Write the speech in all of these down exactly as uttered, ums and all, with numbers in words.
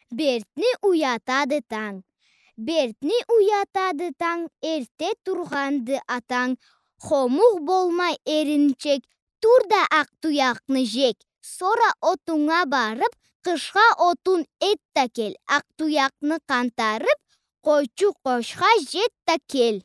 Бертни уятады таң. Бертни уятады таң, ерте турганды атаң. Хомух болмай эринчек, турда ак туякны жек. Сора отуңа барып, кышка отун эт та кел. Ак туякны кантарып, койчу кошка жет та кел.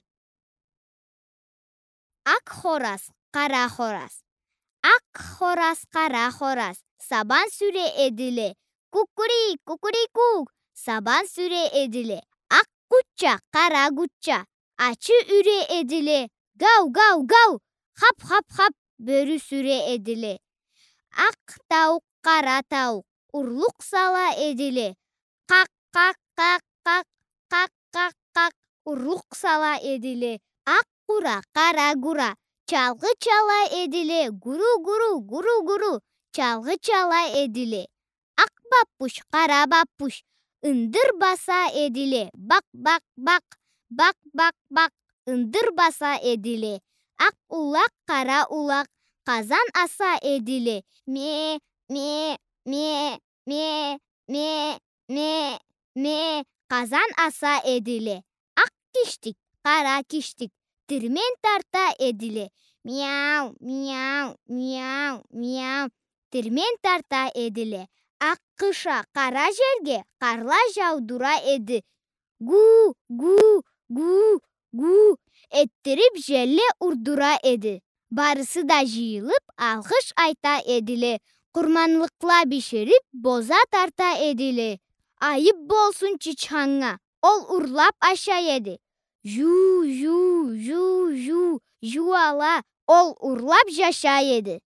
Ак хораз, кара хораз. Ак хораз, кара хораз. Сабан сүре эдиле. Кукури, кукури кук. Сабан сүре эдиле. Ак гучча, кара гучча. Ачы үре эдиле. Гау, гау, гау. Хап, хап, хап. Бөрү сүре эдиле. Ак таук, кара таук. Урлук сала эдиле. Как, как, как, как. Как, как, как. Урлук сала эдиле. Ак кура, кара гура. Чалгы чала эдиле. Гуру, гуру, гуру, гуру. Чалгы чала эдиле. Ак баппуш, кара баппуш. Ындыр баса эдиле. Бак, бак, бак. Бак, бак, бак. Ындыр баса эдиле. Ак улак, кара улак. Казан аса эдиле. Ме, ме, ме, ме, ме, ме, ме. Казан аса эдиле. Ак киштик, кара киштик. Тирмен тарта эдиле. Мяу, мяу, мяу, мяу. Тирмен тарта эдиле. Ак кыша кара жерге карла жаудура эди. Гу, гу, гу, гу. Эттирип желе урдура эди. Барысы да жыйылып, алгыш айта эдиле. Курманлыкла биширип, боза тарта эдиле. Айып болсун чичханга, ол урлап аша эди. Жу, жу, жу, жу, жуала, ол урлап жаша эди.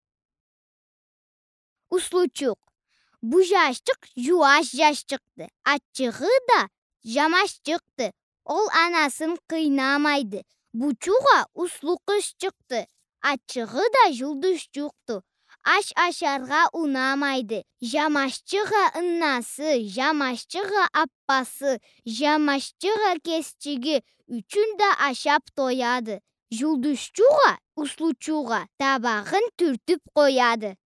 Услучук. Бу жашчык жуаш жашчыкты. Аччыгы да жамаш чыкты. Ол анасын кыйнамайды. Бучуга услу кыз чыкты. Аччыгы да жулдуш чукту. Аш ашарга унамайды. Жамашчыга ыннасы, жамашчыга аппасы, жамашчыга кесчиги үчүн да ашап тояды. Жулдушчуга, услучуга табагын түртүп кояды.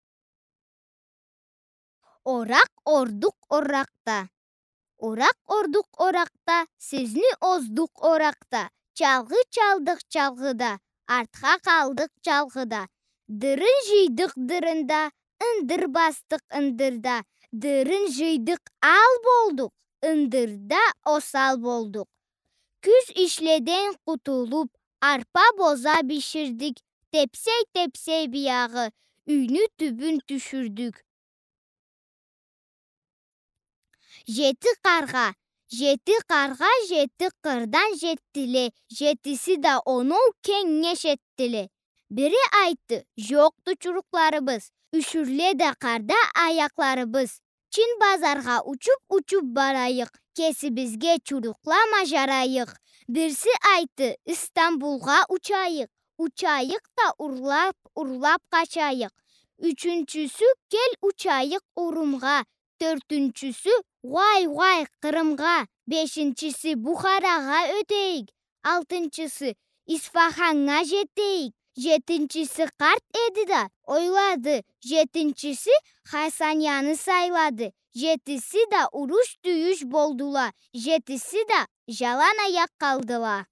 Орак ордук оракта. Орак ордук оракта, сизни оздук оракта. Чалгы чалдык чалгыда, артка калдык чалгыда. Дырын жыйдык дырында, ындыр бастык ындырда. Дырын жыйдык ал болдук, ындырда осал болдук. Күз ишледен кутулуп, арпа боза биширдик. Тепсей тепсей биягы, үйнү түбүн түшүрдүк. Жети карга, жети карга жети кырдан жеттиле. Жетиси да онол кеңеш еттиле. Бири айтты, жокту чурукларыбыз. Үшүрледе карда аякларыбыз. Чин базарга учуп-учуп барайык. Кесибизге чуруклама жарайык. Бирси айтты, Истамбулга учайык. Учайык та урлап-урлап качайык. Үчүнчүсү, кел учайык Урумга. Төртүнчүсү, вай-вай Кырымга. Бешинчиси, Бухарага өтейик. Алтынчысы, Исфаханга жетейик. Жетинчиси карт эди да ойлады. Жетинчиси Хасанияны сайлады. Жетиси да уруш түйүш болдула. Жетиси да жалан аяк калдыла.